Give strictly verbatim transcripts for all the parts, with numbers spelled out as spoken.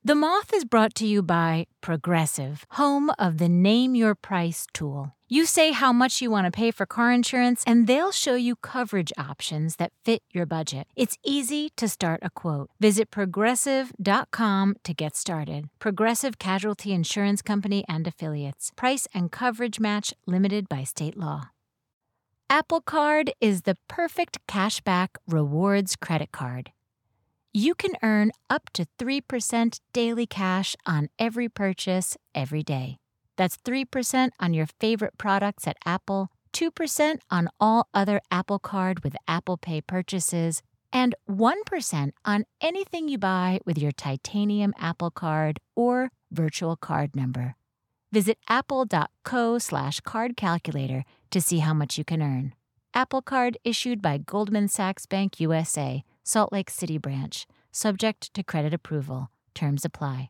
The Moth is brought to you by Progressive, home of the Name Your Price tool. You say how much you want to pay for car insurance, and they'll show you coverage options that fit your budget. It's easy to start a quote. Visit progressive dot com to get started. Progressive Casualty Insurance Company and Affiliates. Price and coverage match limited by state law. Apple Card is the perfect cashback rewards credit card. You can earn up to three percent daily cash on every purchase every day. That's three percent on your favorite products at Apple, two percent on all other Apple Card with Apple Pay purchases, and one percent on anything you buy with your titanium Apple Card or virtual card number. Visit apple.co slash card calculator to see how much you can earn. Apple Card issued by Goldman Sachs Bank U S A, Salt Lake City branch. Subject to credit approval. Terms apply.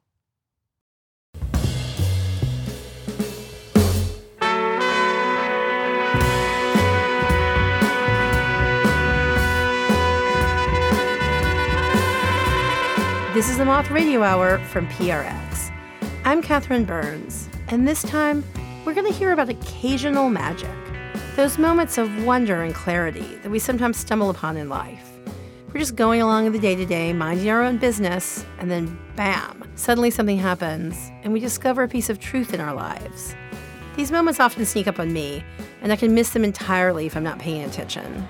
This is the Moth Radio Hour from P R X. I'm Catherine Burns, and this time we're going to hear about occasional magic, those moments of wonder and clarity that we sometimes stumble upon in life. We're just going along in the day-to-day, minding our own business, and then bam, suddenly something happens, and we discover a piece of truth in our lives. These moments often sneak up on me, and I can miss them entirely if I'm not paying attention.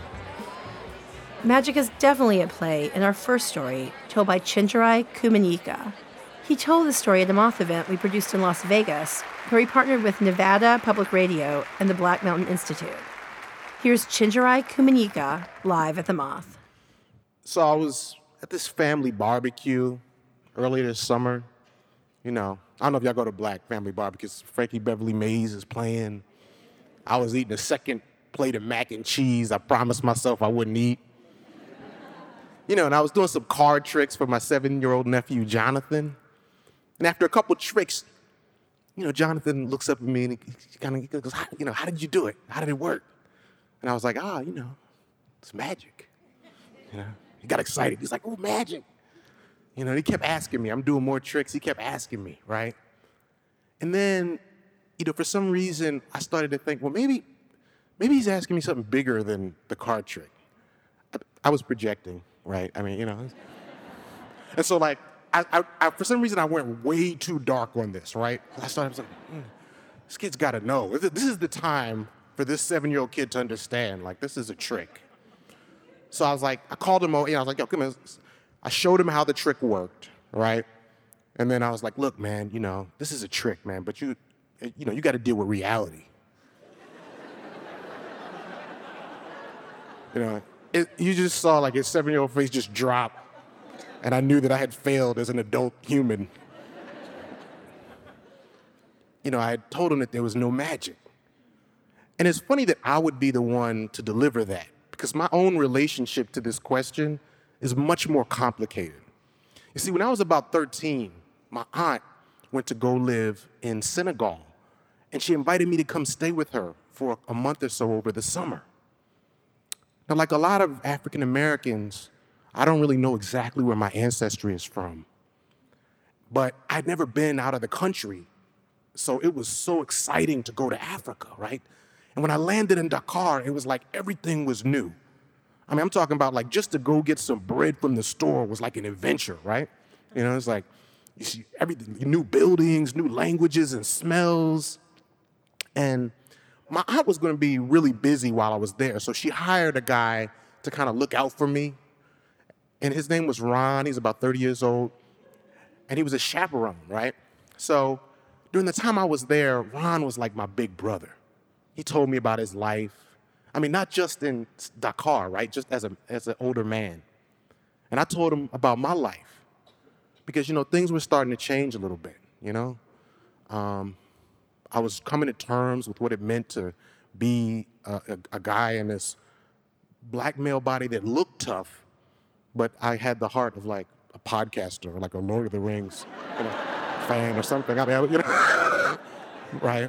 Magic is definitely at play in our first story, told by Chinjerai Kumanyika. He told the story at a Moth event we produced in Las Vegas, where he partnered with Nevada Public Radio and the Black Mountain Institute. Here's Chinjerai Kumanyika live at the Moth. So I was at this family barbecue earlier this summer. You know, I don't know if y'all go to Black family barbecues. Frankie Beverly Mays is playing. I was eating a second plate of mac and cheese I promised myself I wouldn't eat. You know, and I was doing some card tricks for my seven-year-old nephew, Jonathan. And after a couple tricks, you know, Jonathan looks up at me and he kind of goes, you know, how did you do it? How did it work? And I was like, ah, you know, it's magic. You know, he got excited. He's like, oh, magic. You know, he kept asking me. I'm doing more tricks. He kept asking me, right? And then, you know, for some reason, I started to think, well, maybe, maybe he's asking me something bigger than the card trick. I, I was projecting, right? I mean, you know. And so, like, I, I, I, for some reason, I went way too dark on this, right? I started like, mm, this kid's got to know. This is the time for this seven-year-old kid to understand, like, this is a trick. So I was like, I called him over, and I was like, yo, come here. I showed him how the trick worked, right? And then I was like, look, man, you know, this is a trick, man, but you, you know, you got to deal with reality. You know, it, you just saw, like, his seven-year-old face just drop. And I knew that I had failed as an adult human. You know, I had told him that there was no magic. And it's funny that I would be the one to deliver that, because my own relationship to this question is much more complicated. You see, when I was about thirteen, my aunt went to go live in Senegal, and she invited me to come stay with her for a month or so over the summer. Now, like a lot of African Americans, I don't really know exactly where my ancestry is from, but I'd never been out of the country, so it was so exciting to go to Africa, right? And when I landed in Dakar, it was like everything was new. I mean, I'm talking about like just to go get some bread from the store was like an adventure, right? You know, it's like you see everything, new buildings, new languages and smells. And my aunt was going to be really busy while I was there, so she hired a guy to kind of look out for me. And his name was Ron. He's about thirty years old. And he was a chaperone, right? So during the time I was there, Ron was like my big brother. He told me about his life. I mean, not just in Dakar, right? Just as a as an older man. And I told him about my life. Because, you know, things were starting to change a little bit, you know? Um, I was coming to terms with what it meant to be a, a, a guy in this black male body that looked tough, but I had the heart of like a podcaster or like a Lord of the Rings, you know, fan or something. I mean, you know, right?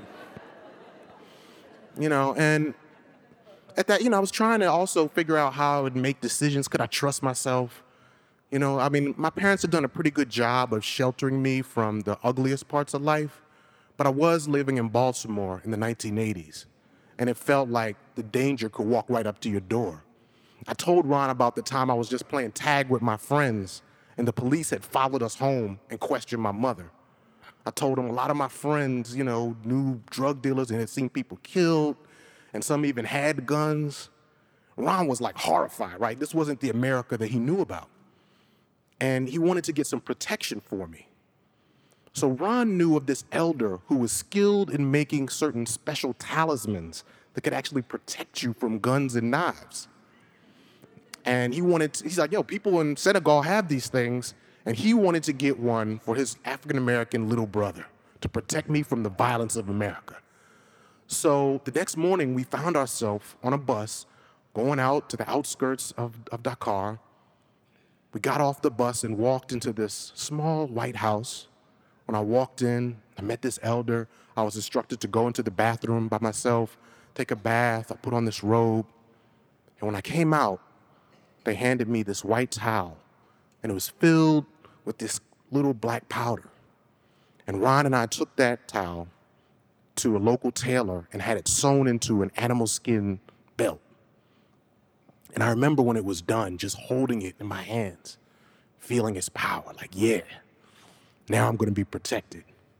You know, and at that, you know, I was trying to also figure out how I would make decisions. Could I trust myself? You know, I mean, my parents had done a pretty good job of sheltering me from the ugliest parts of life, but I was living in Baltimore in the nineteen eighties, and it felt like the danger could walk right up to your door. I told Ron about the time I was just playing tag with my friends, and the police had followed us home and questioned my mother. I told him a lot of my friends, you know, knew drug dealers and had seen people killed, and some even had guns. Ron was like horrified, right? This wasn't the America that he knew about. And he wanted to get some protection for me. So Ron knew of this elder who was skilled in making certain special talismans that could actually protect you from guns and knives. And he wanted to, he's like, yo, people in Senegal have these things, and he wanted to get one for his African-American little brother to protect me from the violence of America. So the next morning, we found ourselves on a bus going out to the outskirts of, of Dakar. We got off the bus and walked into this small white house. When I walked in, I met this elder. I was instructed to go into the bathroom by myself, take a bath. I put on this robe. And when I came out, they handed me this white towel, and it was filled with this little black powder. And Ron and I took that towel to a local tailor and had it sewn into an animal skin belt. And I remember when it was done, just holding it in my hands, feeling its power, like, yeah, now I'm gonna be protected.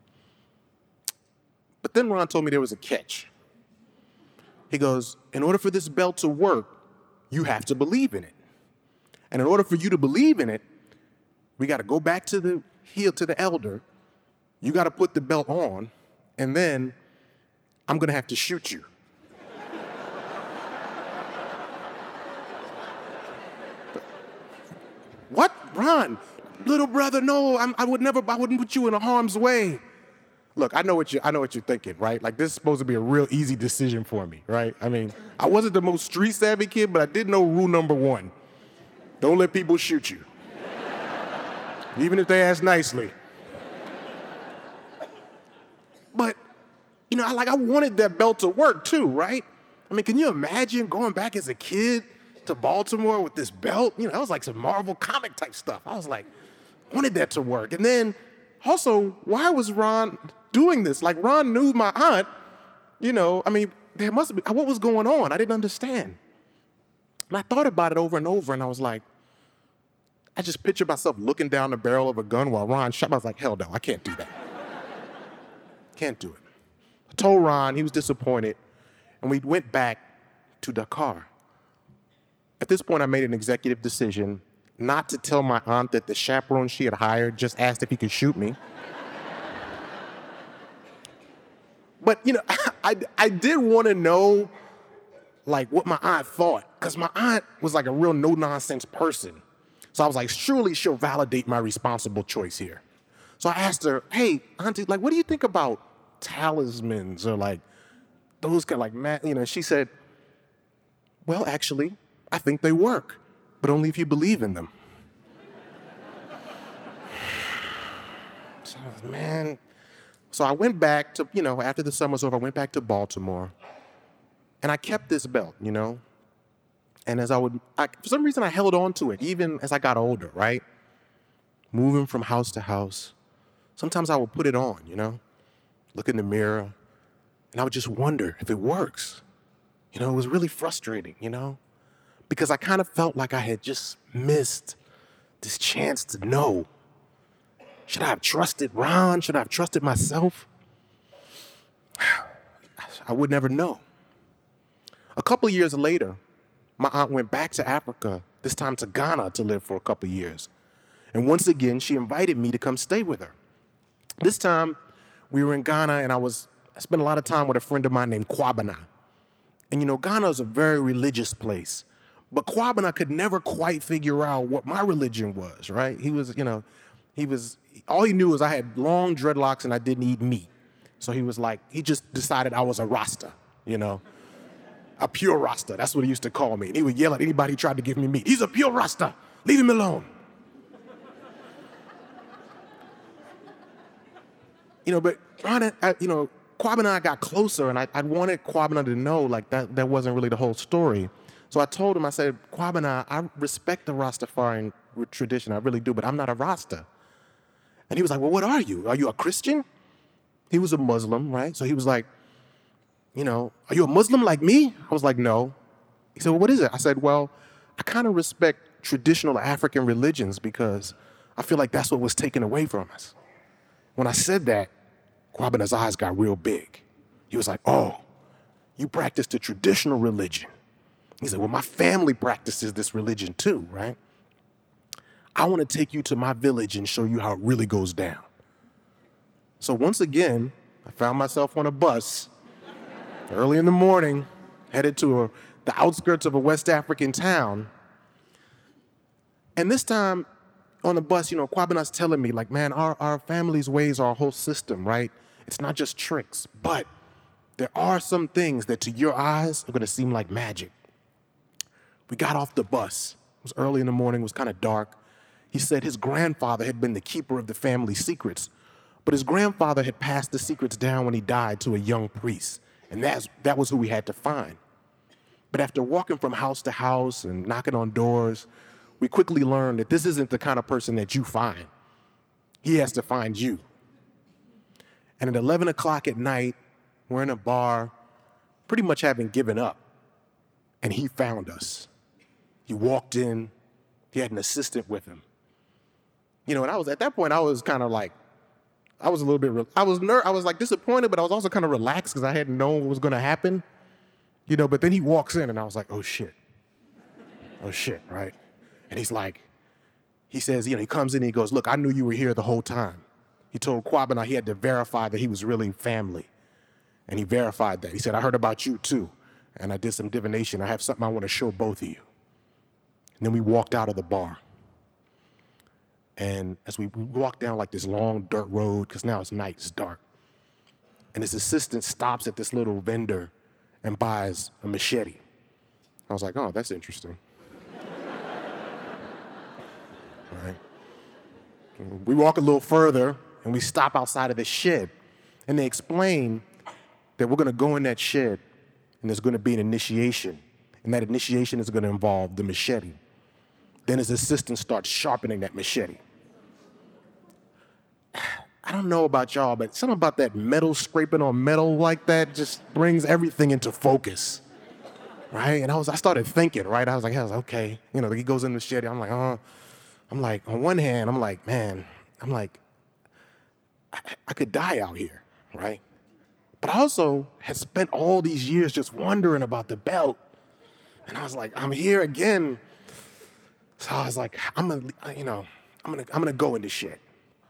But then Ron told me there was a catch. He goes, in order for this belt to work, you have to believe in it. And in order for you to believe in it, we gotta go back to the heel to the elder, you gotta put the belt on, and then I'm gonna have to shoot you. What? Ron, little brother, no, I'm, I would never, I wouldn't put you in harm's way. Look, I know what you, I know what you're thinking, right? Like, this is supposed to be a real easy decision for me, right? I mean, I wasn't the most street savvy kid, but I did know rule number one. Don't let people shoot you. Even if they ask nicely. But, you know, I, like, I wanted that belt to work too, right? I mean, can you imagine going back as a kid to Baltimore with this belt? You know, that was like some Marvel comic type stuff. I was like, wanted that to work. And then also, why was Ron doing this? Like, Ron knew my aunt, you know, I mean, there must be, what was going on? I didn't understand. And I thought about it over and over, and I was like, I just pictured myself looking down the barrel of a gun while Ron shot. I was like, hell no, I can't do that. Can't do it. I told Ron, he was disappointed, and we went back to Dakar. At this point, I made an executive decision not to tell my aunt that the chaperone she had hired just asked if he could shoot me. But, you know, I, I did want to know, like, what my aunt thought, because my aunt was like a real no-nonsense person. So I was like, surely she'll validate my responsible choice here. So I asked her, hey, auntie, like, what do you think about talismans or, like, those kind of, like, ma-? You know, she said, well, actually, I think they work, but only if you believe in them. So, man, so I went back to, you know, after the summer's over, I went back to Baltimore, and I kept this belt, you know? And as I would, I, for some reason, I held on to it, even as I got older, right? Moving from house to house. Sometimes I would put it on, you know? Look in the mirror, and I would just wonder if it works. You know, it was really frustrating, you know? Because I kind of felt like I had just missed this chance to know. Should I have trusted Ron? Should I have trusted myself? I would never know. A couple years later, my aunt went back to Africa, this time to Ghana, to live for a couple years. And once again, she invited me to come stay with her. This time, we were in Ghana, and I was I spent a lot of time with a friend of mine named Kwabena. And you know, Ghana is a very religious place. But Kwabena could never quite figure out what my religion was, right? He was, you know, he was, all he knew was I had long dreadlocks and I didn't eat meat. So he was like, he just decided I was a Rasta, you know? A pure Rasta, that's what he used to call me. And he would yell at anybody who tried to give me meat. He's a pure Rasta, leave him alone. You know, but Ron, I, you know, Kwabena and I got closer, and I, I wanted Kwabena to know, like, that, that wasn't really the whole story. So I told him, I said, Kwabena, I respect the Rastafarian with tradition, I really do, but I'm not a Rasta. And he was like, well, what are you? Are you a Christian? He was a Muslim, right? So he was like, you know, are you a Muslim like me? I was like, no. He said, well, what is it? I said, well, I kind of respect traditional African religions because I feel like that's what was taken away from us. When I said that, Kwabina's eyes got real big. He was like, oh, you practice the traditional religion. He said, well, my family practices this religion too, right? I want to take you to my village and show you how it really goes down. So once again, I found myself on a bus early in the morning, headed to a, the outskirts of a West African town. And this time on the bus, you know, Kwabina's telling me, like, man, our, our family's ways are a whole system, right? It's not just tricks, but there are some things that to your eyes are going to seem like magic. We got off the bus. It was early in the morning. It was kind of dark. He said his grandfather had been the keeper of the family secrets, but his grandfather had passed the secrets down when he died to a young priest, and that's, that was who we had to find. But after walking from house to house and knocking on doors, we quickly learned that this isn't the kind of person that you find. He has to find you. And at eleven o'clock at night, we're in a bar, pretty much having given up, and he found us. He walked in, he had an assistant with him. You know, and I was, at that point, I was kind of like, I was a little bit, re- I was ner- I was like disappointed, but I was also kind of relaxed because I hadn't known what was going to happen. You know, but then he walks in and I was like, oh shit. Oh shit, right? And he's like, he says, you know, he comes in and he goes, look, I knew you were here the whole time. He told Kwabina he had to verify that he was really family. And he verified that. He said, I heard about you too. And I did some divination. I have something I want to show both of you. And then we walked out of the bar. And as we walked down like this long dirt road, because now it's night, it's dark. And his assistant stops at this little vendor and buys a machete. I was like, oh, that's interesting. All right. We walk a little further and we stop outside of the shed. And they explain that we're going to go in that shed and there's going to be an initiation. And that initiation is going to involve the machete. Then his assistant starts sharpening that machete. I don't know about y'all, but something about that metal scraping on metal like that just brings everything into focus, right? And I was, I started thinking, right? I was like, I was like, okay, you know, he goes in the machete. I'm like, oh, I'm like, on one hand, I'm like, man, I'm like, I, I could die out here, right? But I also had spent all these years just wondering about the belt. And I was like, I'm here again. So I was like, I'm gonna, you know, I'm gonna, I'm gonna go in the shed.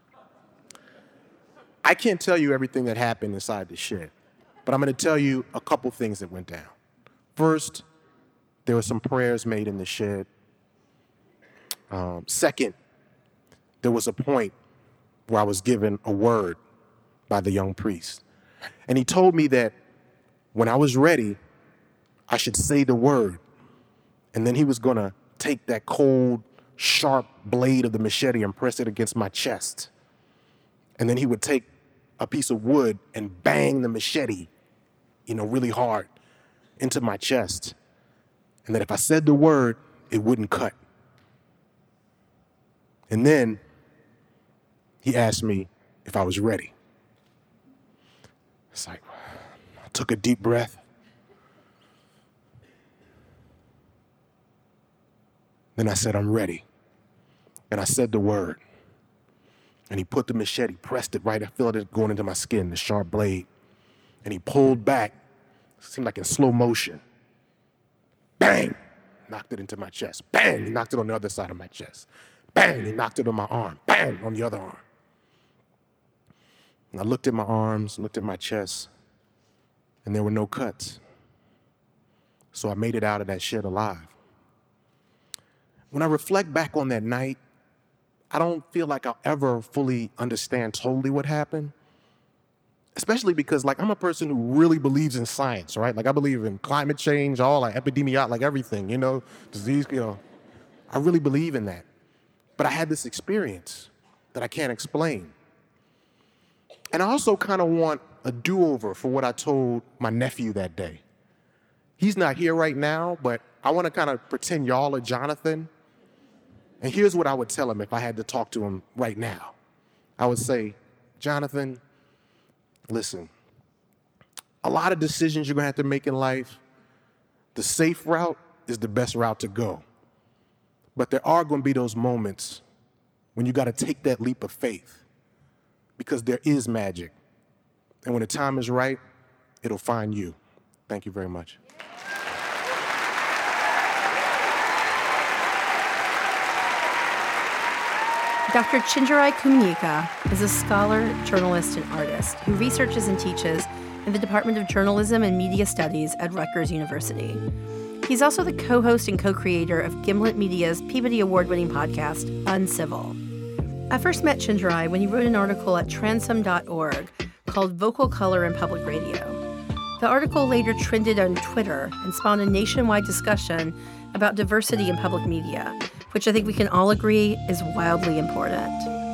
I can't tell you everything that happened inside the shed, but I'm gonna tell you a couple things that went down. First, there were some prayers made in the shed. Um, second, there was a point where I was given a word by the young priest. And he told me that when I was ready, I should say the word. And then he was gonna take that cold, sharp blade of the machete and press it against my chest. And then he would take a piece of wood and bang the machete, you know, really hard into my chest. And that if I said the word, it wouldn't cut. And then he asked me if I was ready. It's like, I took a deep breath. Then I said, I'm ready. And I said the word. And he put the machete, pressed it right, I felt it going into my skin, the sharp blade. And he pulled back, it seemed like in slow motion. Bang! Knocked it into my chest. Bang! He knocked it on the other side of my chest. Bang! He knocked it on my arm. Bang! On the other arm. And I looked at my arms, looked at my chest, and there were no cuts. So I made it out of that shed alive. When I reflect back on that night, I don't feel like I'll ever fully understand totally what happened, especially because, like, I'm a person who really believes in science, right? Like, I believe in climate change, all like epidemiology, like everything, you know, disease, you know. I really believe in that. But I had this experience that I can't explain. And I also kind of want a do-over for what I told my nephew that day. He's not here right now, but I want to kind of pretend y'all are Jonathan. And here's what I would tell him if I had to talk to him right now. I would say, Jonathan, listen, a lot of decisions you're gonna have to make in life, the safe route is the best route to go. But there are gonna be those moments when you gotta take that leap of faith, because there is magic. And when the time is right, it'll find you. Thank you very much. Doctor Chinjerai Kumanyika is a scholar, journalist, and artist who researches and teaches in the Department of Journalism and Media Studies at Rutgers University. He's also the co-host and co-creator of Gimlet Media's Peabody Award-winning podcast, Uncivil. I first met Chinjerai when he wrote an article at transom dot org called Vocal Color in Public Radio. The article later trended on Twitter and spawned a nationwide discussion about diversity in public media, which I think we can all agree is wildly important.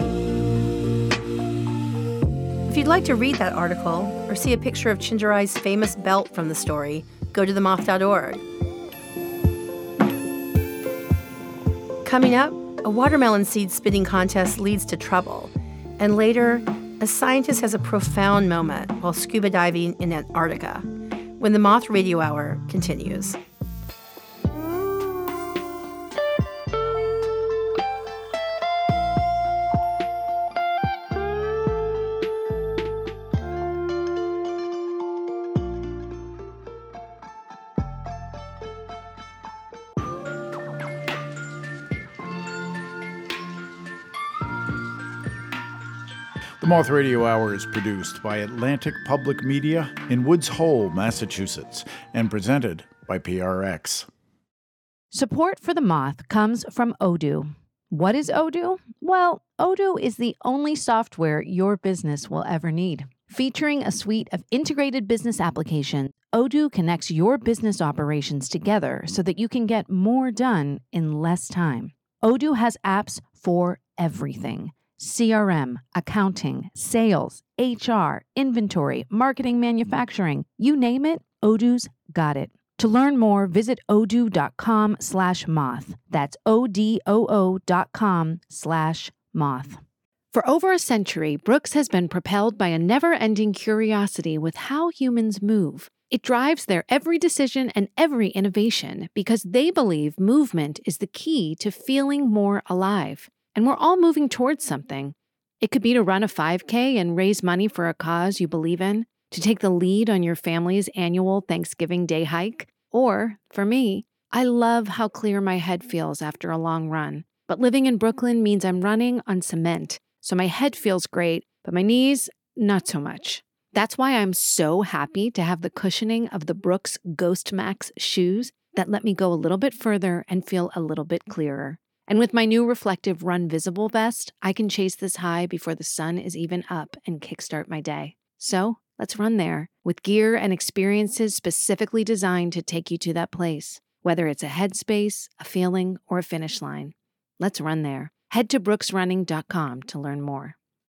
If you'd like to read that article or see a picture of Chinjerai's famous belt from the story, go to the moth dot org. Coming up, a watermelon seed spitting contest leads to trouble, and later, a scientist has a profound moment while scuba diving in Antarctica, when the Moth Radio Hour continues. The Moth Radio Hour is produced by Atlantic Public Media in Woods Hole, Massachusetts, and presented by P R X. Support for The Moth comes from Odoo. What is Odoo? Well, Odoo is the only software your business will ever need. Featuring a suite of integrated business applications, Odoo connects your business operations together so that you can get more done in less time. Odoo has apps for everything. C R M, accounting, sales, H R, inventory, marketing, manufacturing, you name it, Odoo's got it. To learn more, visit odoo.com slash moth. That's O-D-O-O dot com slash moth. For over a century, Brooks has been propelled by a never-ending curiosity with how humans move. It drives their every decision and every innovation because they believe movement is the key to feeling more alive. And we're all moving towards something. It could be to run a five K and raise money for a cause you believe in, to take the lead on your family's annual Thanksgiving Day hike. Or, for me, I love how clear my head feels after a long run. But living in Brooklyn means I'm running on cement, so my head feels great, but my knees, not so much. That's why I'm so happy to have the cushioning of the Brooks Ghost Max shoes that let me go a little bit further and feel a little bit clearer. And with my new reflective Run Visible vest, I can chase this high before the sun is even up and kickstart my day. So let's run there with gear and experiences specifically designed to take you to that place, whether it's a headspace, a feeling, or a finish line. Let's run there. Head to brooks running dot com to learn more.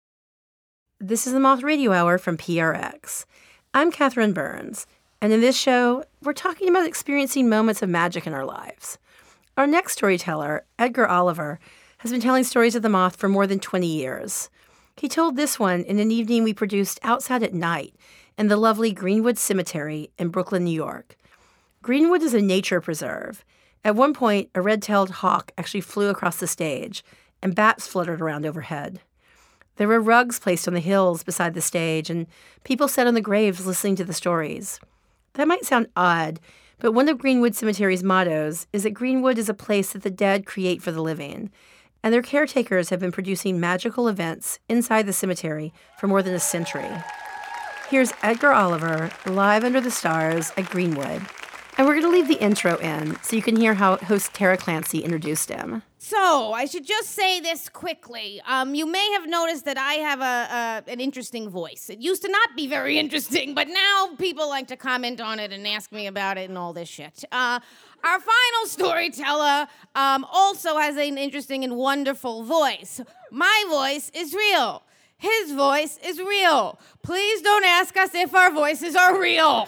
This is the Moth Radio Hour from P R X. I'm Catherine Burns, and in this show, we're talking about experiencing moments of magic in our lives. Our next storyteller, Edgar Oliver, has been telling stories of the moth for more than twenty years. He told this one in an evening we produced outside at night in the lovely Greenwood Cemetery in Brooklyn, New York. Greenwood is a nature preserve. At one point, a red-tailed hawk actually flew across the stage, and bats fluttered around overhead. There were rugs placed on the hills beside the stage, and people sat on the graves listening to the stories. That might sound odd, but one of Greenwood Cemetery's mottos is that Greenwood is a place that the dead create for the living, and their caretakers have been producing magical events inside the cemetery for more than a century. Here's Edgar Oliver live under the stars at Greenwood. And we're going to leave the intro in so you can hear how host Tara Clancy introduced him. So, I should just say this quickly. Um, you may have noticed that I have a, a an interesting voice. It used to not be very interesting, but now people like to comment on it and ask me about it and all this shit. Uh, our final storyteller um, also has an interesting and wonderful voice. My voice is real. His voice is real. Please don't ask us if our voices are real.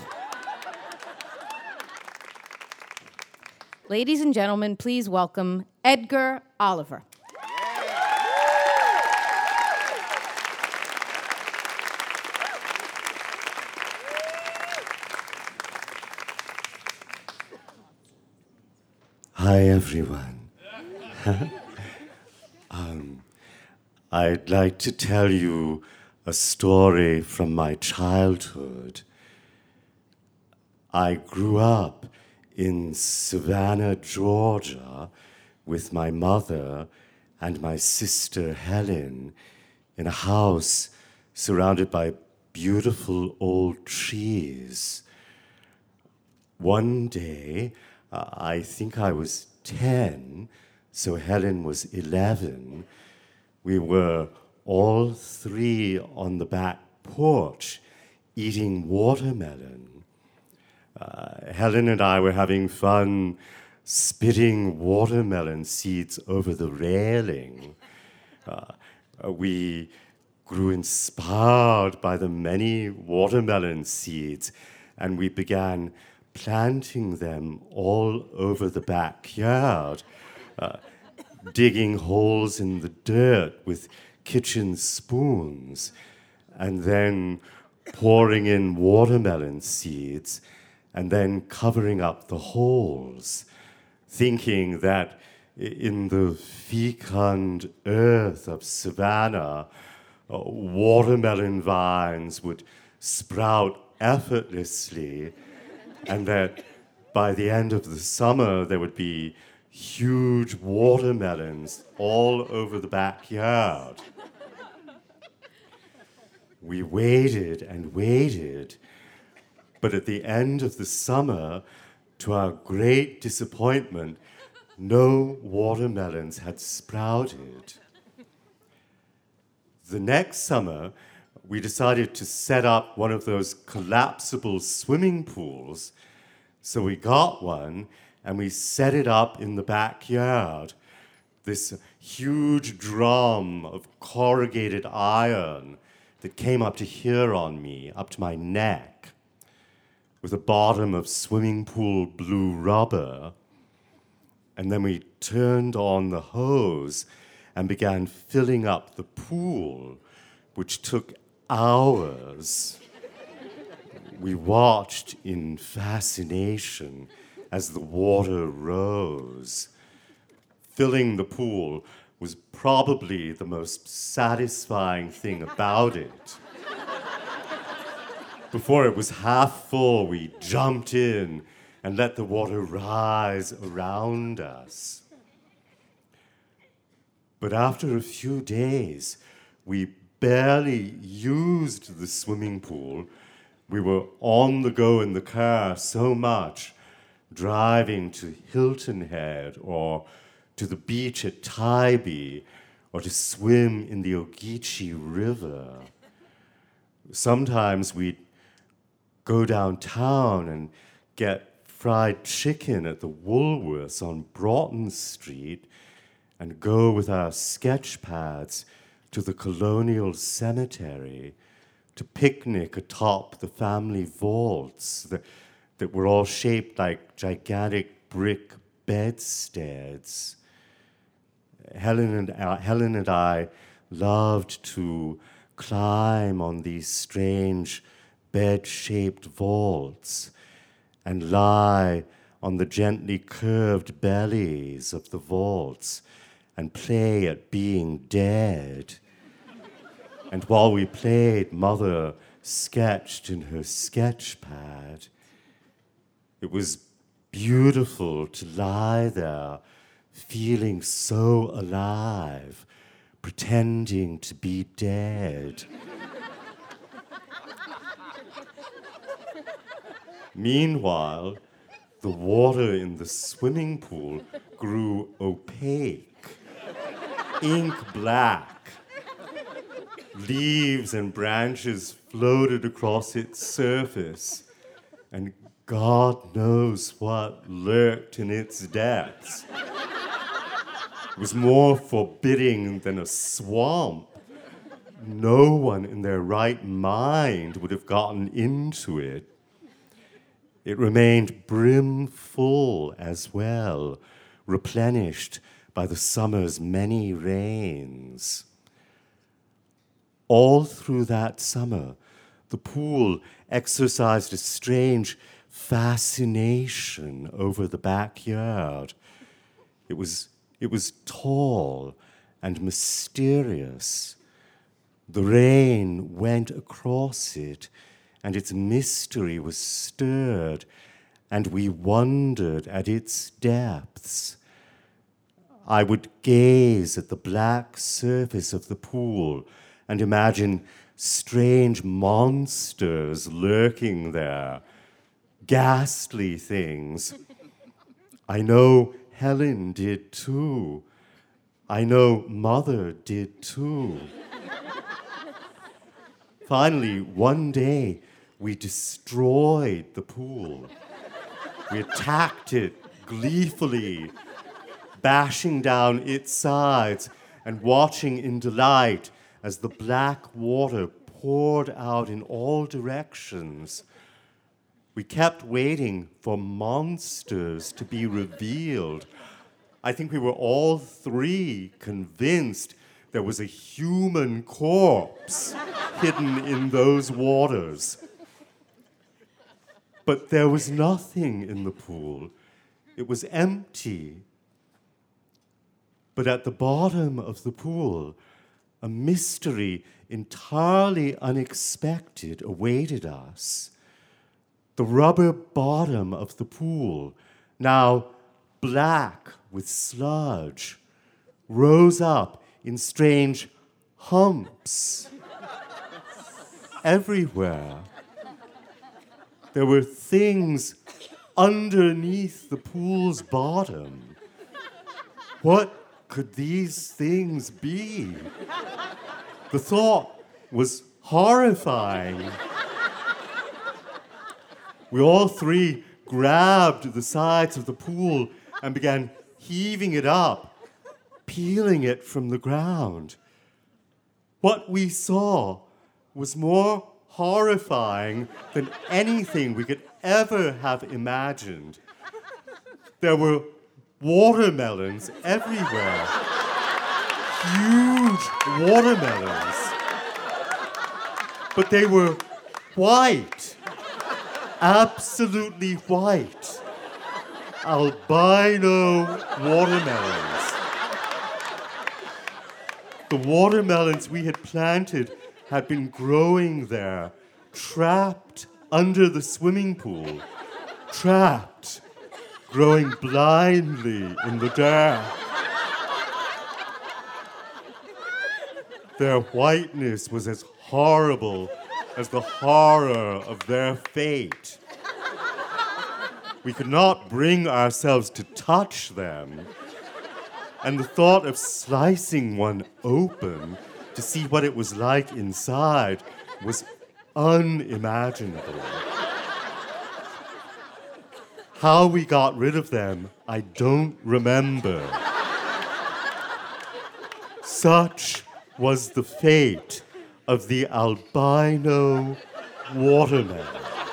Ladies and gentlemen, please welcome Edgar Oliver. Hi, everyone. um, I'd like to tell you a story from my childhood. I grew up in Savannah, Georgia, with my mother and my sister Helen in a house surrounded by beautiful old trees. One day, uh, I think I was ten, so Helen was eleven, we were all three on the back porch eating watermelon. Uh, Helen and I were having fun spitting watermelon seeds over the railing. Uh, we grew inspired by the many watermelon seeds, and we began planting them all over the backyard, uh, digging holes in the dirt with kitchen spoons, and then pouring in watermelon seeds, and then covering up the holes, thinking that in the fecund earth of Savannah, uh, watermelon vines would sprout effortlessly, and that by the end of the summer there would be huge watermelons all over the backyard. We waited and waited, but at the end of the summer, to our great disappointment, no watermelons had sprouted. The next summer, we decided to set up one of those collapsible swimming pools. So we got one, and we set it up in the backyard, this huge drum of corrugated iron that came up to here on me, up to my neck, with a bottom of swimming pool blue rubber. And then we turned on the hose and began filling up the pool, which took hours. We watched in fascination as the water rose. Filling the pool was probably the most satisfying thing about it. Before it was half full, we jumped in and let the water rise around us. But after a few days, we barely used the swimming pool. We were on the go in the car so much, driving to Hilton Head or to the beach at Tybee or to swim in the Ogeechee River. Sometimes we'd go downtown and get fried chicken at the Woolworths on Broughton Street and go with our sketch pads to the Colonial Cemetery to picnic atop the family vaults that, that were all shaped like gigantic brick bedsteads. Helen and, uh, Helen and I loved to climb on these strange bed-shaped vaults and lie on the gently curved bellies of the vaults and play at being dead. And while we played, Mother sketched in her sketch pad. It was beautiful to lie there, feeling so alive, pretending to be dead. Meanwhile, the water in the swimming pool grew opaque, ink black. Leaves and branches floated across its surface, and God knows what lurked in its depths. It was more forbidding than a swamp. No one in their right mind would have gotten into it. It remained brim full as well, replenished by the summer's many rains. All through that summer, the pool exercised a strange fascination over the backyard. It was, it was tall and mysterious. The rain went across it, and its mystery was stirred, and we wondered at its depths. I would gaze at the black surface of the pool and imagine strange monsters lurking there, ghastly things. I know Helen did too. I know Mother did too. Finally, one day, we destroyed the pool. We attacked it gleefully, bashing down its sides and watching in delight as the black water poured out in all directions. We kept waiting for monsters to be revealed. I think we were all three convinced there was a human corpse hidden in those waters. But there was nothing in the pool. It was empty. But at the bottom of the pool, a mystery entirely unexpected awaited us. The rubber bottom of the pool, now black with sludge, rose up in strange humps. Everywhere, there were things underneath the pool's bottom. What could these things be? The thought was horrifying. We all three grabbed the sides of the pool and began heaving it up, peeling it from the ground. What we saw was more horrifying than anything we could ever have imagined. There were watermelons everywhere. Huge watermelons. But they were white. Absolutely white. Albino watermelons. The watermelons we had planted had been growing there, trapped under the swimming pool, trapped, growing blindly in the dark. Their whiteness was as horrible as the horror of their fate. We could not bring ourselves to touch them, and the thought of slicing one open to see what it was like inside was unimaginable. How we got rid of them, I don't remember. Such was the fate of the albino watermelons.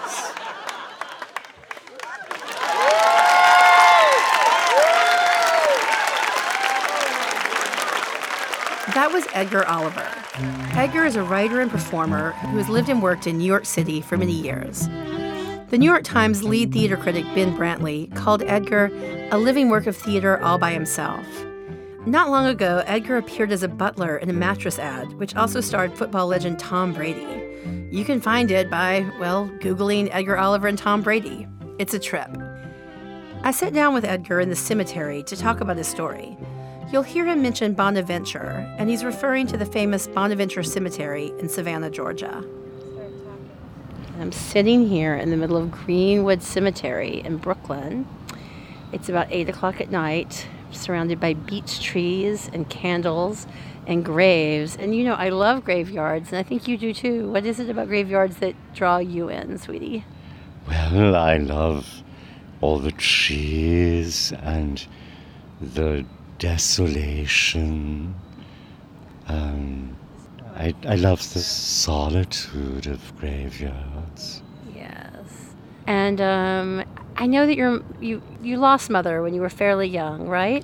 That was Edgar Oliver. Edgar is a writer and performer who has lived and worked in New York City for many years. The New York Times lead theater critic Ben Brantley called Edgar a living work of theater all by himself. Not long ago, Edgar appeared as a butler in a mattress ad, which also starred football legend Tom Brady. You can find it by, well, Googling Edgar Oliver and Tom Brady. It's a trip. I sat down with Edgar in the cemetery to talk about his story. You'll hear him mention Bonaventure, and he's referring to the famous Bonaventure Cemetery in Savannah, Georgia. I'm sitting here in the middle of Greenwood Cemetery in Brooklyn. It's about eight o'clock at night, surrounded by beech trees and candles and graves. And you know, I love graveyards, and I think you do too. What is it about graveyards that draw you in, sweetie? Well, I love all the trees and the desolation. Um, I, I love the solitude of graveyards. Yes. And um, I know that you're, you you lost Mother when you were fairly young, right?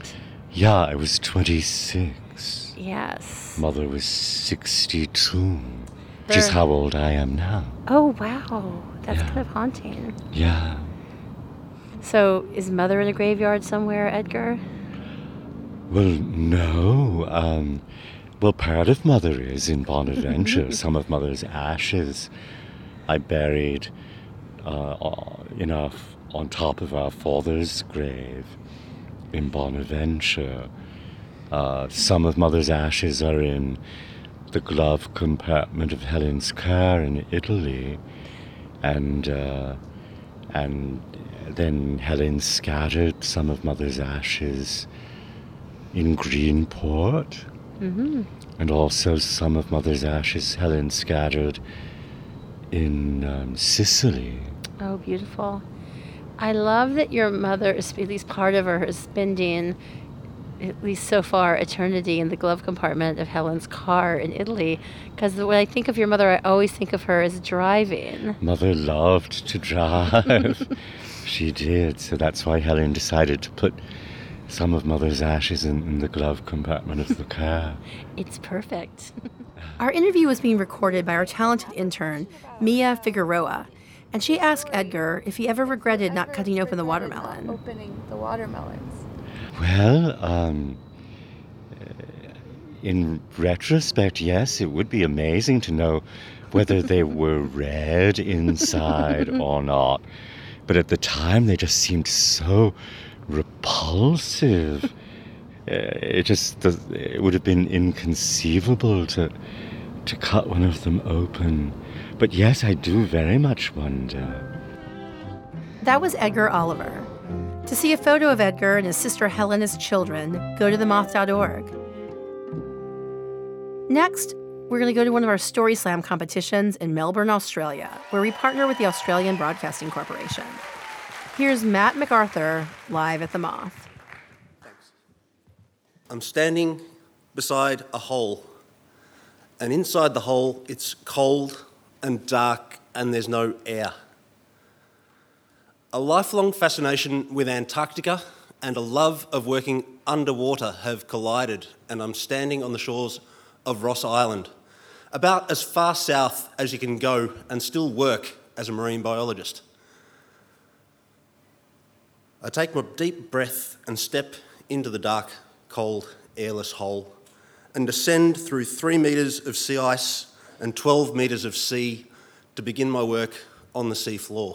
Yeah, I was twenty-six. Yes. Mother was sixty-two, which They're- is how old I am now. Oh, wow. That's Yeah. kind of haunting. Yeah. So, is Mother in a graveyard somewhere, Edgar? Well, no. Um, well, part of Mother is in Bonaventure. Some of Mother's ashes I buried, uh, you know, on top of our father's grave in Bonaventure. Uh, some of Mother's ashes are in the glove compartment of Helen's car in Italy, and uh, and then Helen scattered some of Mother's ashes in Greenport, Mm-hmm. and also some of Mother's ashes Helen scattered in um, Sicily. Oh, beautiful. I love that your mother, is, at least part of her, is spending, at least so far, eternity in the glove compartment of Helen's car in Italy. Because when I think of your mother, I always think of her as driving. Mother loved to drive. She did, so that's why Helen decided to put some of Mother's ashes in, in the glove compartment of the car. It's perfect. Our interview was being recorded by our talented intern, Mia Figueroa, and she asked Edgar if he ever regretted not cutting open the watermelon. Opening the watermelons. Well, um, in retrospect, yes, it would be amazing to know whether they were red inside or not. But at the time, they just seemed so repulsive. It just, it would have been inconceivable to to cut one of them open. But yes, I do very much wonder. That was Edgar Oliver. To see a photo of Edgar and his sister Helena's children, go to the moth dot org. Next, we're going to go to one of our Story Slam competitions in Melbourne, Australia, where we partner with the Australian Broadcasting Corporation. Here's Matt MacArthur live at the Moth. I'm standing beside a hole, and inside the hole it's cold and dark and there's no air. A lifelong fascination with Antarctica and a love of working underwater have collided, and I'm standing on the shores of Ross Island, about as far south as you can go and still work as a marine biologist. I take a deep breath and step into the dark, cold, airless hole and descend through three metres of sea ice and twelve metres of sea to begin my work on the sea floor.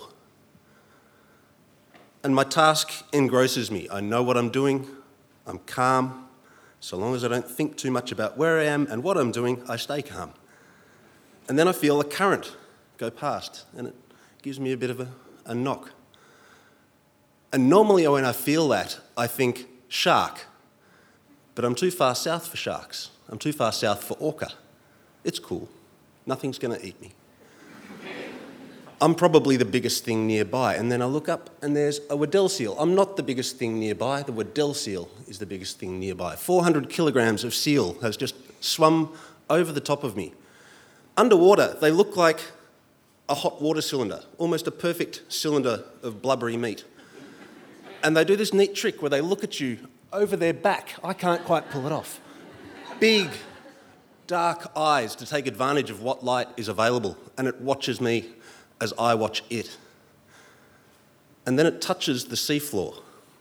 And my task engrosses me. I know what I'm doing, I'm calm. So long as I don't think too much about where I am and what I'm doing, I stay calm. And then I feel a current go past, and it gives me a bit of a, a knock. And normally when I feel that, I think shark. But I'm too far south for sharks. I'm too far south for orca. It's cool. Nothing's going to eat me. I'm probably the biggest thing nearby. And then I look up and there's a Weddell seal. I'm not the biggest thing nearby. The Weddell seal is the biggest thing nearby. four hundred kilograms of seal has just swum over the top of me. Underwater, they look like a hot water cylinder, almost a perfect cylinder of blubbery meat. And they do this neat trick where they look at you over their back. I can't quite pull it off. Big, dark eyes to take advantage of what light is available, and it watches me as I watch it. And then it touches the seafloor.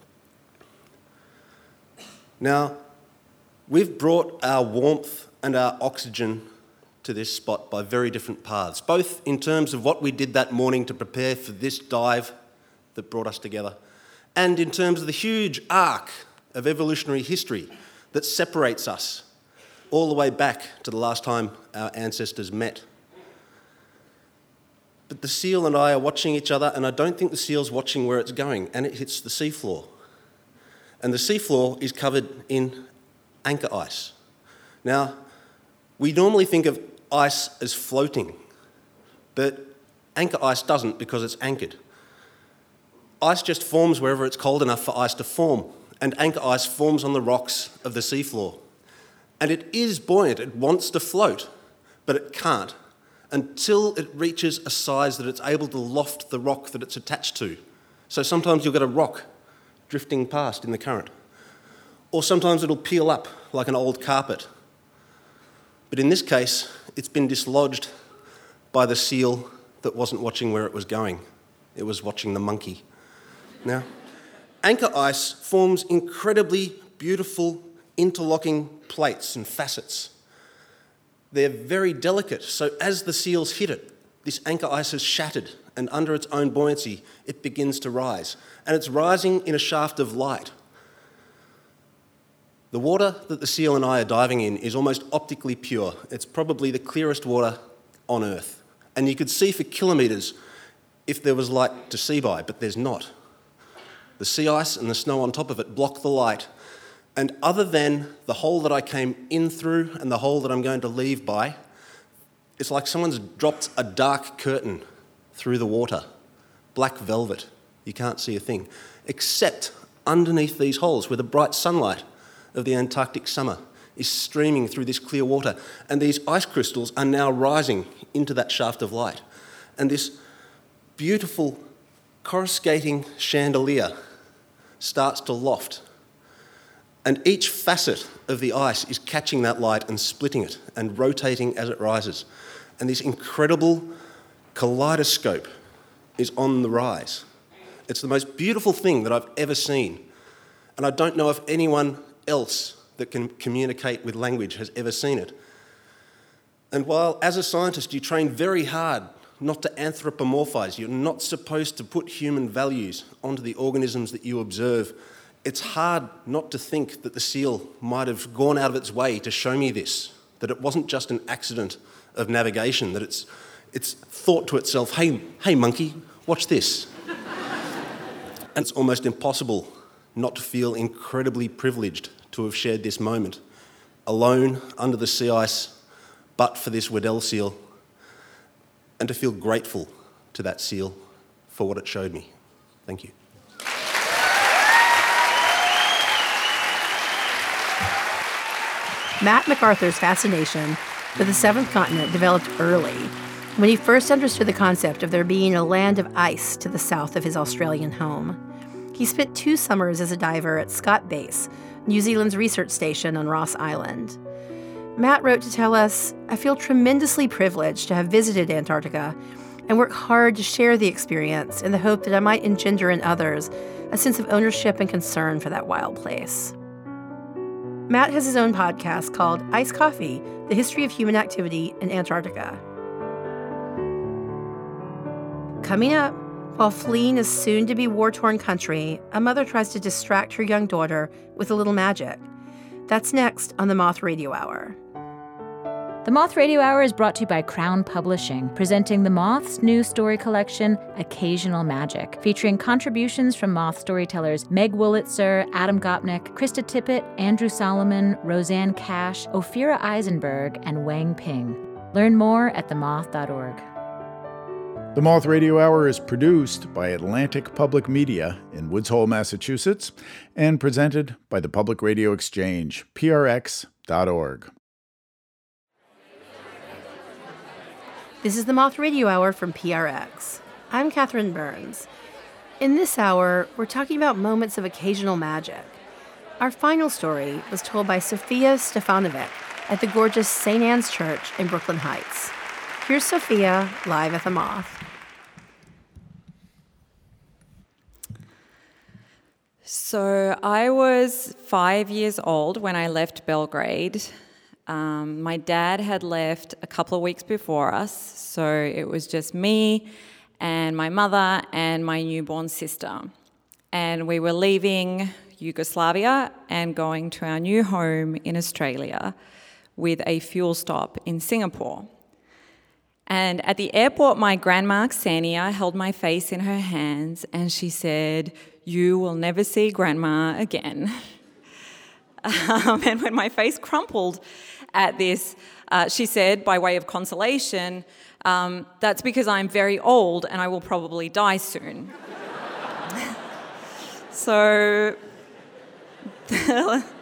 Now, we've brought our warmth and our oxygen to this spot by very different paths, both in terms of what we did that morning to prepare for this dive that brought us together, and in terms of the huge arc of evolutionary history that separates us all the way back to the last time our ancestors met. But the seal and I are watching each other, and I don't think the seal's watching where it's going, and it hits the seafloor. And the seafloor is covered in anchor ice. Now, we normally think of ice as floating, but anchor ice doesn't because it's anchored. Ice just forms wherever it's cold enough for ice to form, and anchor ice forms on the rocks of the seafloor. And it is buoyant, it wants to float, but it can't until it reaches a size that it's able to loft the rock that it's attached to. So sometimes you'll get a rock drifting past in the current. or sometimes it'll peel up like an old carpet. But in this case, it's been dislodged by the seal that wasn't watching where it was going. It was watching the monkey. Now, anchor ice forms incredibly beautiful interlocking plates and facets. They're very delicate, so as the seals hit it, this anchor ice is shattered, and under its own buoyancy, it begins to rise. And it's rising in a shaft of light. The water that the seal and I are diving in is almost optically pure. It's probably the clearest water on Earth. And you could see for kilometres if there was light to see by, but there's not. The sea ice and the snow on top of it block the light. And other than the hole that I came in through and the hole that I'm going to leave by, it's like someone's dropped a dark curtain through the water. Black velvet. You can't see a thing. Except underneath these holes where the bright sunlight of the Antarctic summer is streaming through this clear water. And these ice crystals are now rising into that shaft of light. And this beautiful coruscating chandelier starts to loft. And each facet of the ice is catching that light and splitting it and rotating as it rises. And this incredible kaleidoscope is on the rise. It's the most beautiful thing that I've ever seen. And I don't know if anyone else that can communicate with language has ever seen it. And while as a scientist you train very hard not to anthropomorphise, you're not supposed to put human values onto the organisms that you observe, it's hard not to think that the seal might have gone out of its way to show me this, that it wasn't just an accident of navigation, that it's it's thought to itself, hey, hey monkey, watch this. And it's almost impossible not to feel incredibly privileged to have shared this moment, alone under the sea ice, but for this Weddell seal, and to feel grateful to that seal for what it showed me. Thank you. Matt MacArthur's fascination with the seventh continent developed early, when he first understood the concept of there being a land of ice to the south of his Australian home. He spent two summers as a diver at Scott Base, New Zealand's research station on Ross Island. Matt wrote to tell us, "I feel tremendously privileged to have visited Antarctica and work hard to share the experience in the hope that I might engender in others a sense of ownership and concern for that wild place." Matt has his own podcast called Ice Coffee, The History of Human Activity in Antarctica. Coming up, while fleeing a soon-to-be war-torn country, a mother tries to distract her young daughter with a little magic. That's next on the Moth Radio Hour. The Moth Radio Hour is brought to you by Crown Publishing, presenting the Moth's new story collection, Occasional Magic, featuring contributions from Moth storytellers Meg Wolitzer, Adam Gopnik, Krista Tippett, Andrew Solomon, Roseanne Cash, Ophira Eisenberg, and Wang Ping. Learn more at the moth dot org. The Moth Radio Hour is produced by Atlantic Public Media in Woods Hole, Massachusetts, and presented by the Public Radio Exchange, P R X dot org. This is the Moth Radio Hour from P R X. I'm Catherine Burns. In this hour, we're talking about moments of occasional magic. Our final story was told by Sophia Stefanovic at the gorgeous Saint Anne's Church in Brooklyn Heights. Here's Sophia live at the Moth. So I was five years old when I left Belgrade. Um, my dad had left a couple of weeks before us, so it was just me and my mother and my newborn sister. And we were leaving Yugoslavia and going to our new home in Australia with a fuel stop in Singapore. And at the airport, my grandma, Xenia, held my face in her hands and she said, "You will never see Grandma again." Um, and when my face crumpled at this, uh, she said, by way of consolation, um, "That's because I'm very old and I will probably die soon." So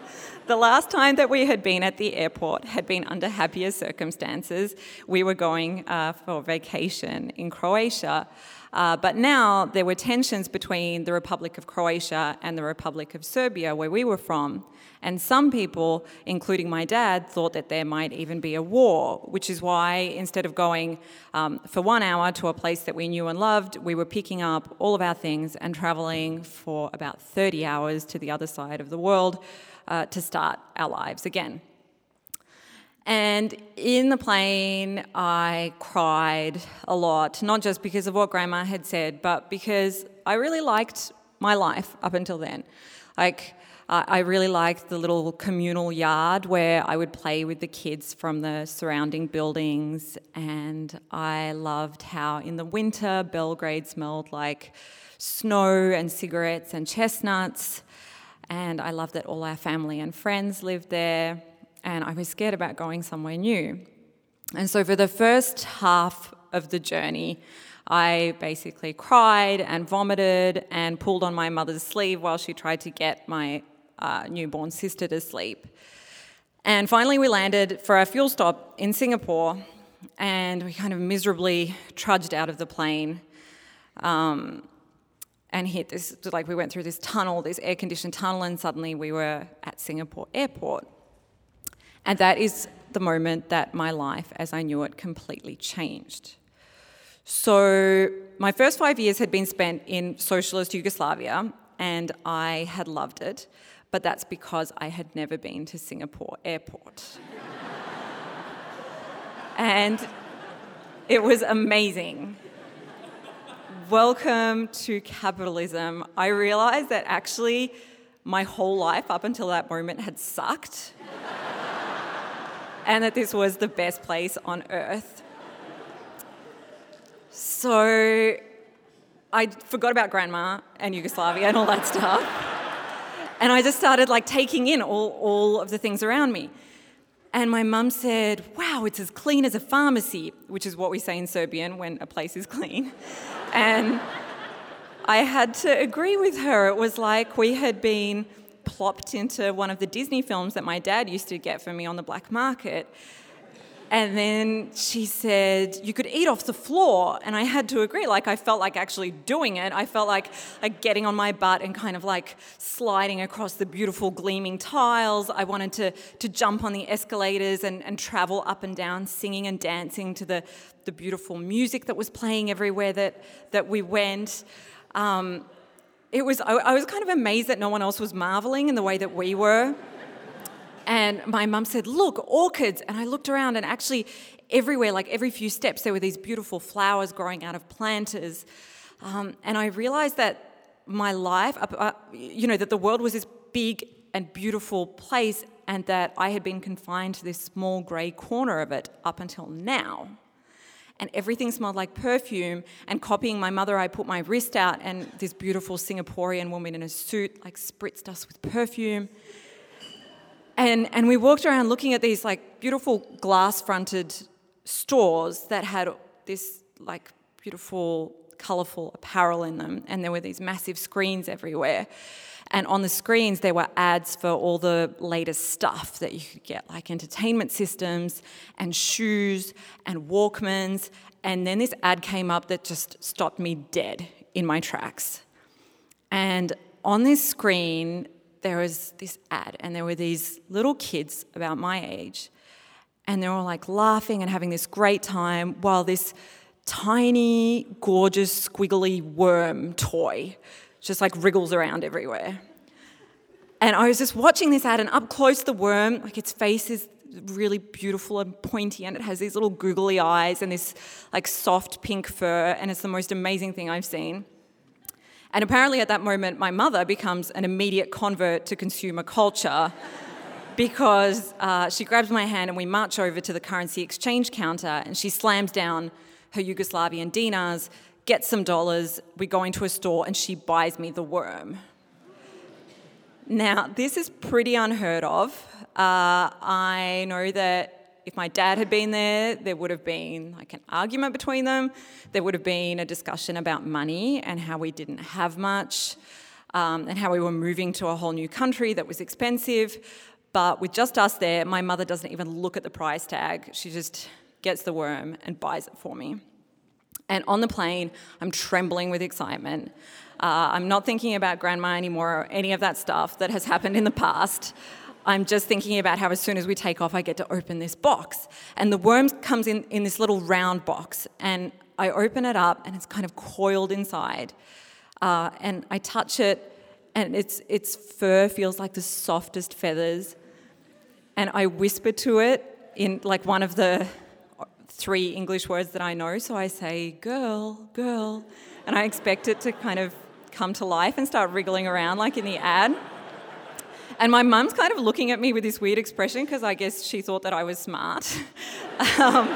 The last time that we had been at the airport had been under happier circumstances. We were going uh, for vacation in Croatia. Uh, but now there were tensions between the Republic of Croatia and the Republic of Serbia, where we were from. And some people, including my dad, thought that there might even be a war, which is why instead of going um, for one hour to a place that we knew and loved, we were picking up all of our things and traveling for about thirty hours to the other side of the world uh, to start our lives again. And in the plane, I cried a lot, not just because of what Grandma had said, but because I really liked my life up until then. Like, I really liked the little communal yard where I would play with the kids from the surrounding buildings, and I loved how in the winter Belgrade smelled like snow and cigarettes and chestnuts, and I loved that all our family and friends lived there, and I was scared about going somewhere new. And so for the first half of the journey, I basically cried and vomited and pulled on my mother's sleeve while she tried to get my uh, newborn sister to sleep. And finally we landed for our fuel stop in Singapore, and we kind of miserably trudged out of the plane um, and hit this, like we went through this tunnel, this air-conditioned tunnel, and suddenly we were at Singapore Airport. And that is the moment that my life, as I knew it, completely changed. So my first five years had been spent in socialist Yugoslavia, and I had loved it, but that's because I had never been to Singapore Airport. And it was amazing. Welcome to capitalism. I realised that actually my whole life up until that moment had sucked, and that this was the best place on earth. So I forgot about Grandma and Yugoslavia and all that stuff. And I just started like taking in all, all of the things around me. And my mum said, wow, it's as clean as a pharmacy, which is what we say in Serbian when a place is clean. And I had to agree with her. It was like we had been plopped into one of the Disney films that my dad used to get for me on the black market. And then she said, you could eat off the floor. And I had to agree. Like, I felt like actually doing it. I felt like, like getting on my butt and kind of like sliding across the beautiful gleaming tiles. I wanted to, to jump on the escalators and, and travel up and down, singing and dancing to the, the beautiful music that was playing everywhere that, that we went. Um, it was I, I was kind of amazed that no one else was marveling in the way that we were. And my mum said, look, orchids. And I looked around, and actually everywhere, like every few steps, there were these beautiful flowers growing out of planters. Um, and I realised that my life, uh, you know, that the world was this big and beautiful place, and that I had been confined to this small grey corner of it up until now. And everything smelled like perfume, and copying my mother, I put my wrist out, and this beautiful Singaporean woman in a suit like spritzed us with perfume. And and we walked around looking at these like beautiful glass-fronted stores that had this like beautiful, colourful apparel in them, and there were these massive screens everywhere. And on the screens there were ads for all the latest stuff that you could get, like entertainment systems and shoes and Walkmans. And then this ad came up that just stopped me dead in my tracks. And on this screen there was this ad, and there were these little kids about my age, and they were all like laughing and having this great time while this tiny, gorgeous, squiggly worm toy just like wriggles around everywhere. And I was just watching this ad, and up close the worm, like its face is really beautiful and pointy, and it has these little googly eyes and this like soft pink fur, and it's the most amazing thing I've seen. And apparently at that moment, my mother becomes an immediate convert to consumer culture because uh, she grabs my hand and we march over to the currency exchange counter, and she slams down her Yugoslavian dinars, gets some dollars, we go into a store, and she buys me the worm. Now, this is pretty unheard of. Uh, I know that if my dad had been there, there would have been like an argument between them. There would have been a discussion about money and how we didn't have much, um, and how we were moving to a whole new country that was expensive. But with just us there, my mother doesn't even look at the price tag. She just gets the worm and buys it for me. And on the plane, I'm trembling with excitement. Uh, I'm not thinking about grandma anymore or any of that stuff that has happened in the past. I'm just thinking about how as soon as we take off, I get to open this box. And the worm comes in, in this little round box. And I open it up, and it's kind of coiled inside. Uh, and I touch it, and its its fur feels like the softest feathers. And I whisper to it in like one of the three English words that I know. So I say, girl, girl. And I expect it to kind of come to life and start wriggling around like in the ad. And my mum's kind of looking at me with this weird expression because I guess she thought that I was smart. um,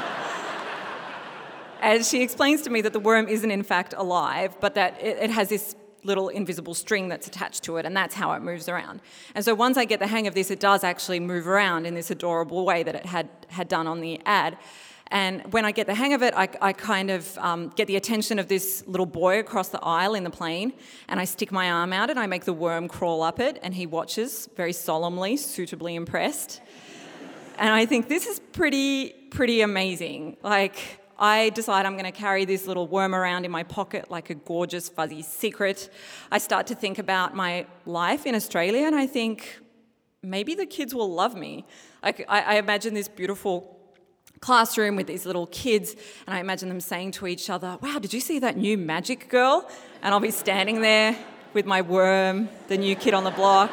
as she explains to me that the worm isn't in fact alive, but that it, it has this little invisible string that's attached to it, and that's how it moves around. And so once I get the hang of this, it does actually move around in this adorable way that it had, had done on the ad. And when I get the hang of it, I, I kind of um, get the attention of this little boy across the aisle in the plane, and I stick my arm out and I make the worm crawl up it, and he watches very solemnly, suitably impressed. And I think this is pretty, pretty amazing. Like, I decide I'm going to carry this little worm around in my pocket like a gorgeous, fuzzy secret. I start to think about my life in Australia, and I think maybe the kids will love me. Like, I, I imagine this beautiful classroom with these little kids, and I imagine them saying to each other, wow, did you see that new magic girl? And I'll be standing there with my worm, the new kid on the block.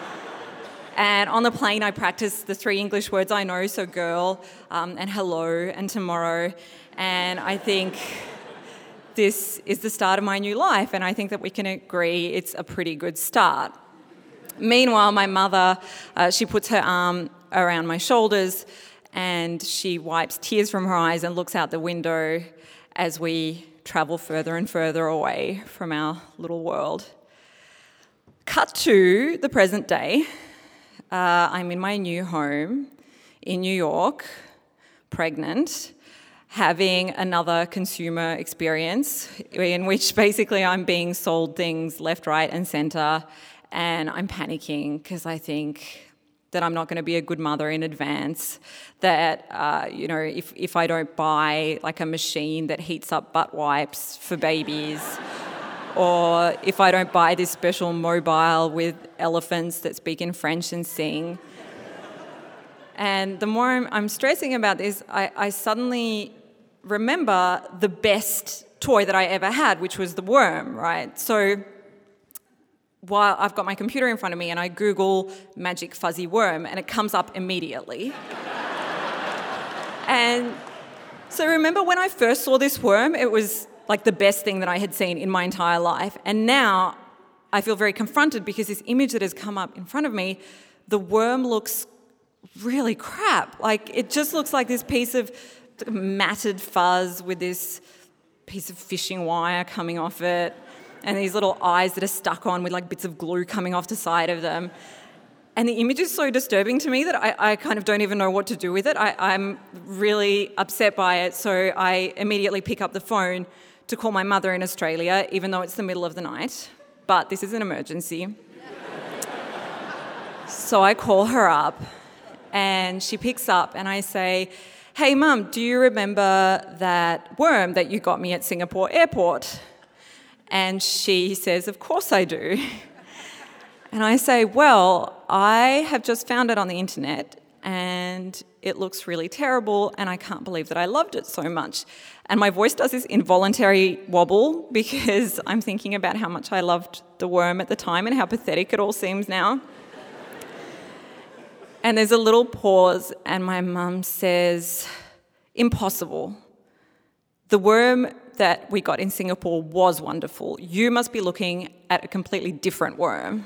And on the plane, I practice the three English words I know, so girl, um, and hello, and tomorrow. And I think this is the start of my new life, and I think that we can agree it's a pretty good start. Meanwhile, my mother, uh, she puts her arm around my shoulders, and she wipes tears from her eyes and looks out the window as we travel further and further away from our little world. Cut to the present day. Uh, I'm in my new home in New York, pregnant, having another consumer experience in which basically I'm being sold things left, right, and centre, and I'm panicking because I think that I'm not going to be a good mother in advance, that, uh, you know, if, if I don't buy like a machine that heats up butt wipes for babies, or if I don't buy this special mobile with elephants that speak in French and sing. And the more I'm, I'm stressing about this, I, I suddenly remember the best toy that I ever had, which was the worm, right? So while I've got my computer in front of me and I Google magic fuzzy worm, and it comes up immediately. And so remember when I first saw this worm, it was like the best thing that I had seen in my entire life. And now I feel very confronted because this image that has come up in front of me, the worm looks really crap. Like, it just looks like this piece of matted fuzz with this piece of fishing wire coming off it, and these little eyes that are stuck on with like bits of glue coming off the side of them. And the image is so disturbing to me that I, I kind of don't even know what to do with it. I, I'm really upset by it, so I immediately pick up the phone to call my mother in Australia, even though it's the middle of the night. But this is an emergency. So I call her up, and she picks up, and I say, hey, Mum, do you remember that worm that you got me at Singapore airport? And she says, of course I do. And I say, well, I have just found it on the internet, and it looks really terrible, and I can't believe that I loved it so much. And my voice does this involuntary wobble because I'm thinking about how much I loved the worm at the time and how pathetic it all seems now. And there's a little pause, and my mum says, impossible. The worm that we got in Singapore was wonderful. You must be looking at a completely different worm.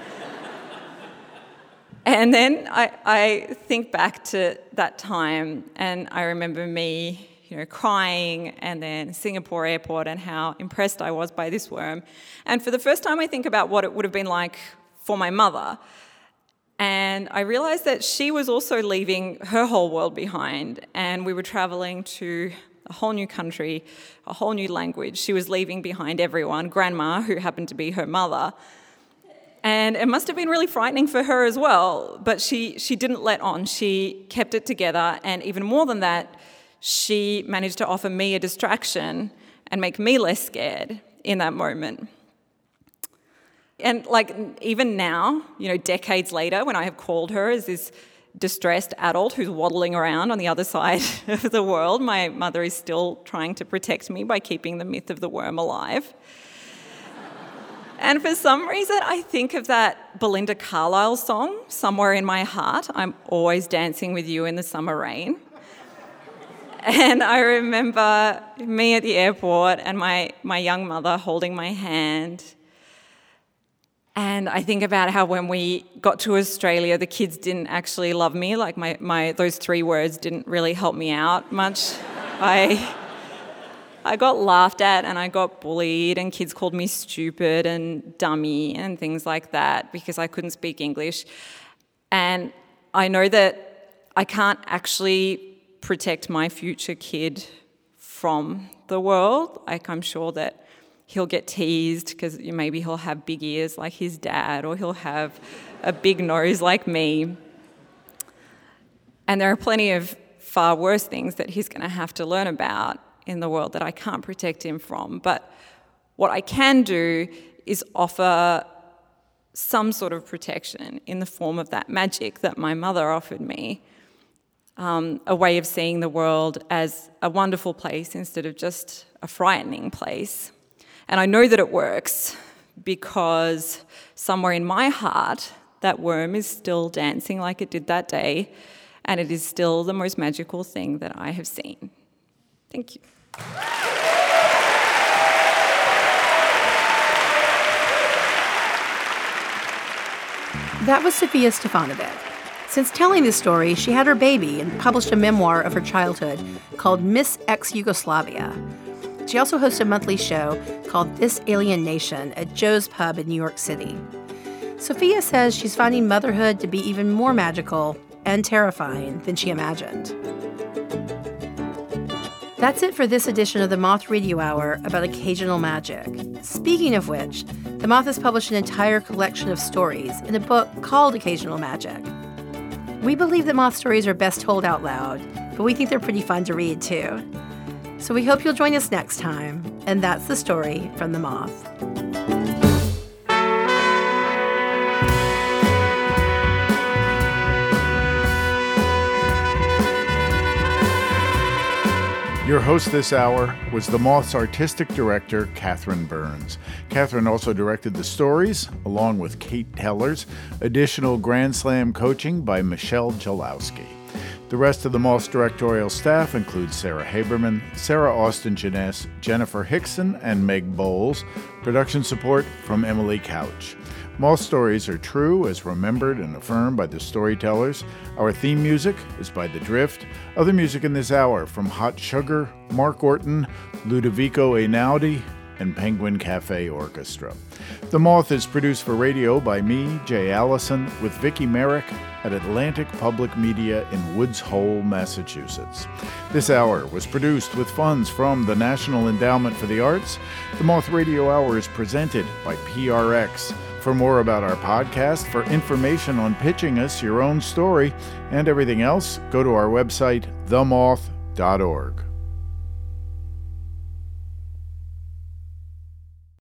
And then I, I think back to that time, and I remember me, you know, crying, and then Singapore airport, and how impressed I was by this worm. And for the first time, I think about what it would have been like for my mother. And I realised that she was also leaving her whole world behind, and we were travelling to a whole new country, a whole new language. She was leaving behind everyone, Grandma, who happened to be her mother. And it must have been really frightening for her as well, but she, she didn't let on. She kept it together, and even more than that, she managed to offer me a distraction and make me less scared in that moment. And like even now, you know, decades later, when I have called her as this distressed adult who's waddling around on the other side of the world, my mother is still trying to protect me by keeping the myth of the worm alive. And for some reason, I think of that Belinda Carlisle song, Somewhere in My Heart, I'm always dancing with you in the summer rain. And I remember me at the airport and my, my young mother holding my hand. And I think about how when we got to Australia, the kids didn't actually love me. Like my, my those three words didn't really help me out much. I... I got laughed at and I got bullied and kids called me stupid and dummy and things like that because I couldn't speak English. And I know that I can't actually protect my future kid from the world. Like I'm sure that he'll get teased because maybe he'll have big ears like his dad, or he'll have a big nose like me. And there are plenty of far worse things that he's going to have to learn about in the world that I can't protect him from. But what I can do is offer some sort of protection in the form of that magic that my mother offered me, um, a way of seeing the world as a wonderful place instead of just a frightening place. And I know that it works because somewhere in my heart, that worm is still dancing like it did that day, and it is still the most magical thing that I have seen. Thank you. That was Sofia Stefanovic. Since telling this story, she had her baby and published a memoir of her childhood called Miss Ex-Yugoslavia. She also hosts a monthly show called This Alien Nation at Joe's Pub in New York City. Sofia says she's finding motherhood to be even more magical and terrifying than she imagined. That's it for this edition of the Moth Radio Hour about occasional magic. Speaking of which, the Moth has published an entire collection of stories in a book called Occasional Magic. We believe that Moth stories are best told out loud, but we think they're pretty fun to read too. So we hope you'll join us next time, and that's the story from the Moth. Your host this hour was the Moth's artistic director, Catherine Burns. Catherine also directed the stories, along with Kate Tellers, additional Grand Slam coaching by Michelle Jalowski. The rest of the Moth's directorial staff includes Sarah Haberman, Sarah Austin-Jeunesse, Jennifer Hickson, and Meg Bowles. Production support from Emily Couch. Moth stories are true as remembered and affirmed by the storytellers. Our theme music is by The Drift. Other music in this hour from Hot Sugar, Mark Orton, Ludovico Einaudi, and Penguin Cafe Orchestra. The Moth is produced for radio by me, Jay Allison, with Vicki Merrick at Atlantic Public Media in Woods Hole, Massachusetts. This hour was produced with funds from the National Endowment for the Arts. The Moth Radio Hour is presented by P R X. For more about our podcast, for information on pitching us your own story, and everything else, go to our website, the moth dot org.